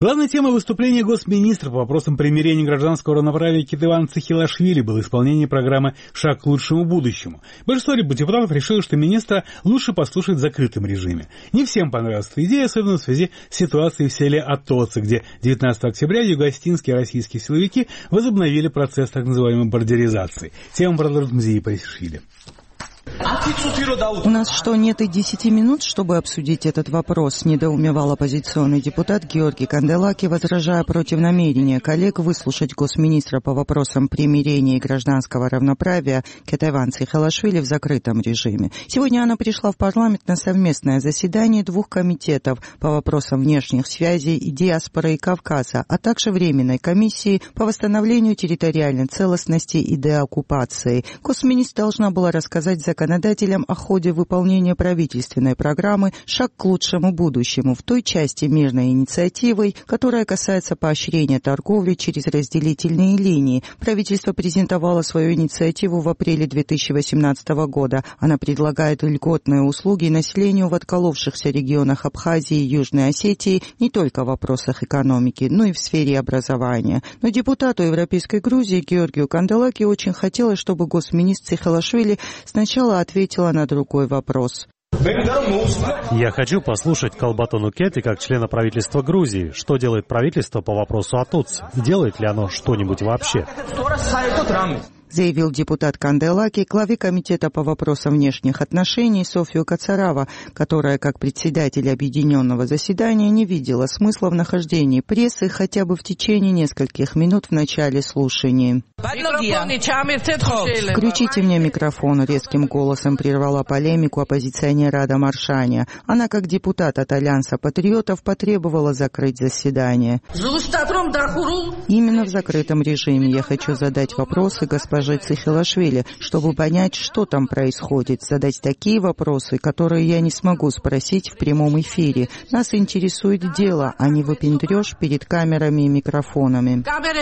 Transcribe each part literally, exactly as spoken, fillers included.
Главной темой выступления госминистра по вопросам примирения и гражданского равноправия Кетевана Цихилашвили было исполнение программы «Шаг к лучшему будущему». Большинство депутатов решило, что министра лучше послушать в закрытом режиме. Не всем понравилась эта идея, особенно в связи с ситуацией в селе Атоци, где девятнадцатого октября юго-осетинские российские силовики возобновили процесс так называемой бордеризации. Тему продолжит Мзии Парисишвили. У нас что, нет и десяти минут, чтобы обсудить этот вопрос? Недоумевал оппозиционный депутат Георгий Канделаки, возражая против намерения коллег выслушать госминистра по вопросам примирения и гражданского равноправия Кетевана Цихилашвили в закрытом режиме. Сегодня она пришла в парламент на совместное заседание двух комитетов по вопросам внешних связей и диаспоры и Кавказа, а также Временной комиссии по восстановлению территориальной целостности и деоккупации. Госминистр должна была рассказать за законодателям о ходе выполнения правительственной программы «Шаг к лучшему будущему» в той части мирной инициативы, которая касается поощрения торговли через разделительные линии. Правительство презентовало свою инициативу в апреле две тысячи восемнадцатого года. Она предлагает льготные услуги населению в отколовшихся регионах Абхазии и Южной Осетии не только в вопросах экономики, но и в сфере образования. Но депутату Европейской Грузии Георгию Канделаки очень хотелось, чтобы госминистр Цихилашвили сначала ответила на другой вопрос. Я хочу послушать Калбатону Кети как члена правительства Грузии. Что делает правительство по вопросу Атоци? Делает ли оно что-нибудь вообще? Заявил депутат Канделаки главе комитета по вопросам внешних отношений Софью Кацарава, которая, как председатель объединенного заседания, не видела смысла в нахождении прессы хотя бы в течение нескольких минут в начале слушания. «Включите мне микрофон», — резким голосом прервала полемику оппозиционера Ада Маршаня. Она, как депутат от Альянса патриотов, потребовала закрыть заседание. Именно в закрытом режиме я хочу задать вопросы госпоже Цихилашвили, чтобы понять, что там происходит, задать такие вопросы, которые я не смогу спросить в прямом эфире. Нас интересует дело, а не выпендрёж перед камерами и микрофонами.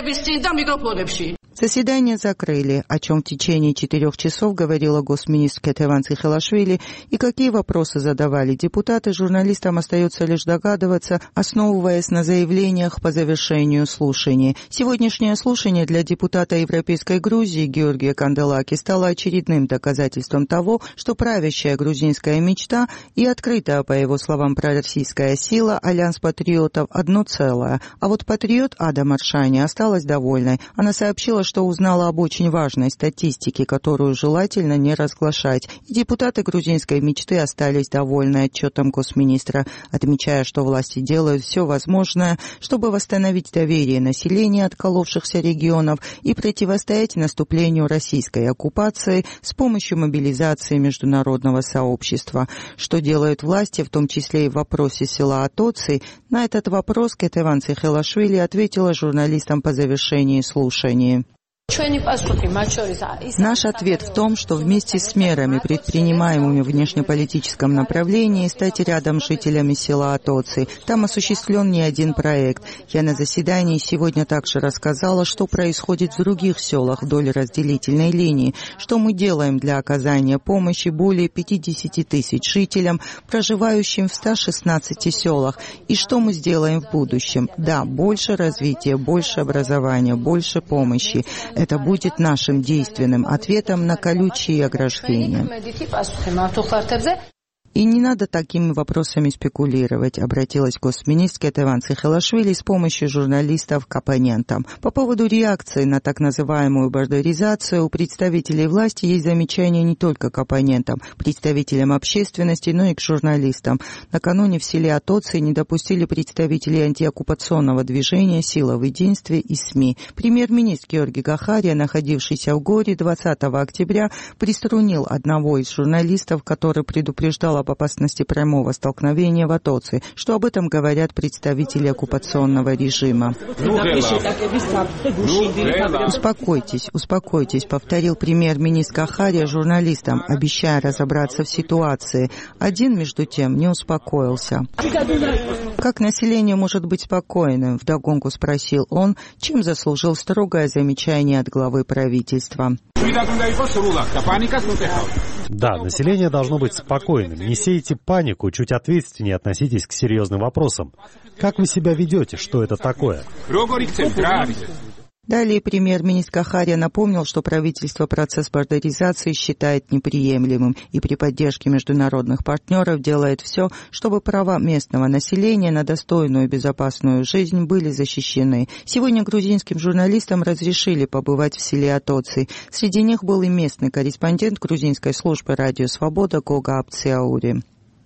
Заседание закрыли, о чем в течение четырех часов говорила госминистр Кетеван Цихилашвили, и какие вопросы задавали депутаты, журналистам остается лишь догадываться, основываясь на заявлениях по завершению слушания. Сегодняшнее слушание для депутата Европейской Грузии Георгия Канделаки стало очередным доказательством того, что правящая грузинская мечта и открытая, по его словам, пророссийская сила Альянс патриотов одно целое. А вот патриот Ада Маршани осталась довольной. Она сообщила, что узнала об очень важной статистике, которую желательно не разглашать. И депутаты грузинской мечты остались довольны отчетом госминистра, отмечая, что власти делают все возможное, чтобы восстановить доверие населения отколовшихся регионов и противостоять наступлению российской оккупации с помощью мобилизации международного сообщества. Что делают власти, в том числе и в вопросе села Атоци? На этот вопрос Кетеван Цихилашвили ответила журналистам по завершении слушания. Наш ответ в том, что вместе с мерами, предпринимаемыми в внешнеполитическом направлении, стать рядом с жителями села Атоци. Там осуществлен не один проект. Я на заседании сегодня также рассказала, что происходит в других селах вдоль разделительной линии, что мы делаем для оказания помощи более пятидесяти тысяч жителям, проживающим в ста шестнадцати селах, и что мы сделаем в будущем. Да, больше развития, больше образования, больше помощи. Это будет нашим действенным ответом на колючие ограждения. И не надо такими вопросами спекулировать, обратилась госминистр Кетеван Цихилашвили с помощью журналистов к оппонентам. По поводу реакции на так называемую бордеризацию у представителей власти есть замечания не только к оппонентам, представителям общественности, но и к журналистам. Накануне в селе Атоци не допустили представителей антиоккупационного движения «Сила в единстве» и СМИ. Премьер-министр Георгий Гахария, находившийся в Горе, двадцатого октября приструнил одного из журналистов, который предупреждал об опасности прямого столкновения в Атоци, что об этом говорят представители оккупационного режима. «Успокойтесь, успокойтесь», — повторил премьер-министр Гахария журналистам, обещая разобраться в ситуации. Один, между тем, не успокоился. Как население может быть спокойным? Вдогонку спросил он, чем заслужил строгое замечание от главы правительства. Да, население должно быть спокойным. Не сейте панику, чуть ответственнее относитесь к серьезным вопросам. Как вы себя ведете? Что это такое? Далее премьер-министр Кахария напомнил, что правительство процесс бордеризации считает неприемлемым и при поддержке международных партнеров делает все, чтобы права местного населения на достойную и безопасную жизнь были защищены. Сегодня грузинским журналистам разрешили побывать в селе Атоци. Среди них был и местный корреспондент грузинской службы «Радио Свобода» Гога Апциаури.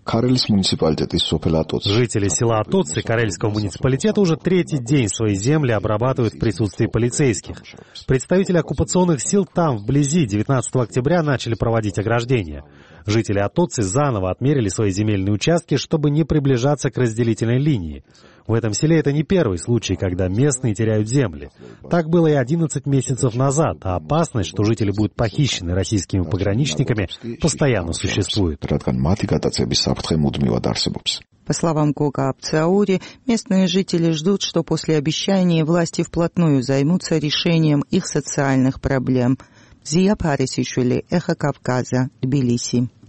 Жители села Атоци Карельского муниципалитета уже третий день свои земли обрабатывают в присутствии полицейских. Представители оккупационных сил там, вблизи, девятнадцатого октября начали проводить ограждения. Жители Атоци заново отмерили свои земельные участки, чтобы не приближаться к разделительной линии. В этом селе это не первый случай, когда местные теряют земли. Так было и одиннадцать месяцев назад, а опасность, что жители будут похищены российскими пограничниками, постоянно существует. По словам Гога Апциаури, местные жители ждут, что после обещания власти вплотную займутся решением их социальных проблем. Зия Парисишвили, Эхо Кавказа, Тбилиси.